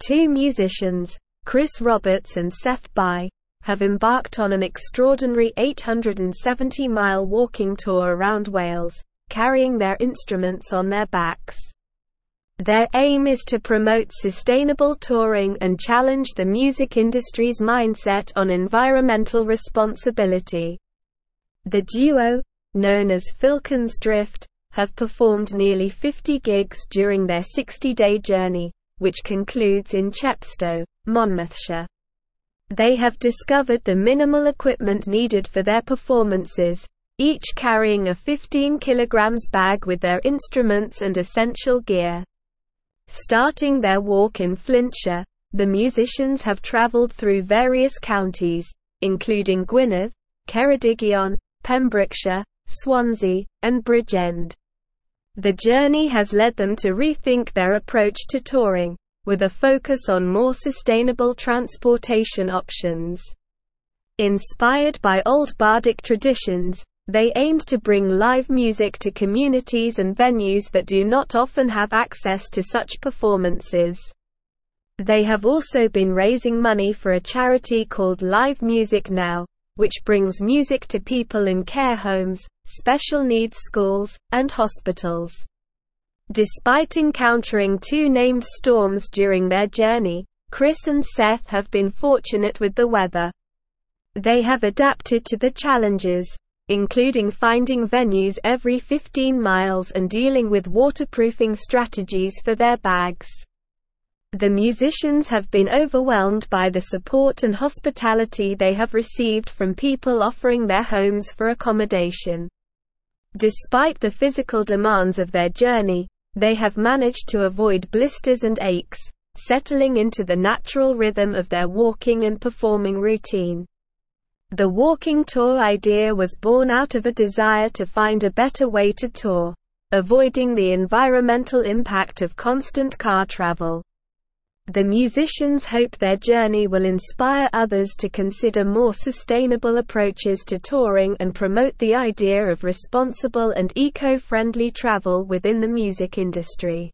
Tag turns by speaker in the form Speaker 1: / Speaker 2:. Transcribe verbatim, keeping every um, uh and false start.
Speaker 1: two musicians, Chris Roberts and Seth Bai, have embarked on an extraordinary eight hundred seventy mile walking tour around Wales, carrying their instruments on their backs. Their aim is to promote sustainable touring and challenge the music industry's mindset on environmental responsibility. The duo, known as Filkins Drift, have performed nearly fifty gigs during their sixty-day journey, which concludes in Chepstow, Monmouthshire. They have discovered the minimal equipment needed for their performances, each carrying a fifteen kilogram bag with their instruments and essential gear. Starting their walk in Flintshire, the musicians have travelled through various counties, including Gwynedd, Ceredigion, Pembrokeshire, Swansea, and Bridgend. The journey has led them to rethink their approach to touring, with a focus on more sustainable transportation options. Inspired by old bardic traditions, they aimed to bring live music to communities and venues that do not often have access to such performances. They have also been raising money for a charity called Live Music Now, which brings music to people in care homes, special needs schools, and hospitals. Despite encountering two named storms during their journey, Chris and Seth have been fortunate with the weather. They have adapted to the challenges, including finding venues every fifteen miles and dealing with waterproofing strategies for their bags. The musicians have been overwhelmed by the support and hospitality they have received from people offering their homes for accommodation. Despite the physical demands of their journey, they have managed to avoid blisters and aches, settling into the natural rhythm of their walking and performing routine. The walking tour idea was born out of a desire to find a better way to tour, avoiding the environmental impact of constant car travel. The musicians hope their journey will inspire others to consider more sustainable approaches to touring and promote the idea of responsible and eco-friendly travel within the music industry.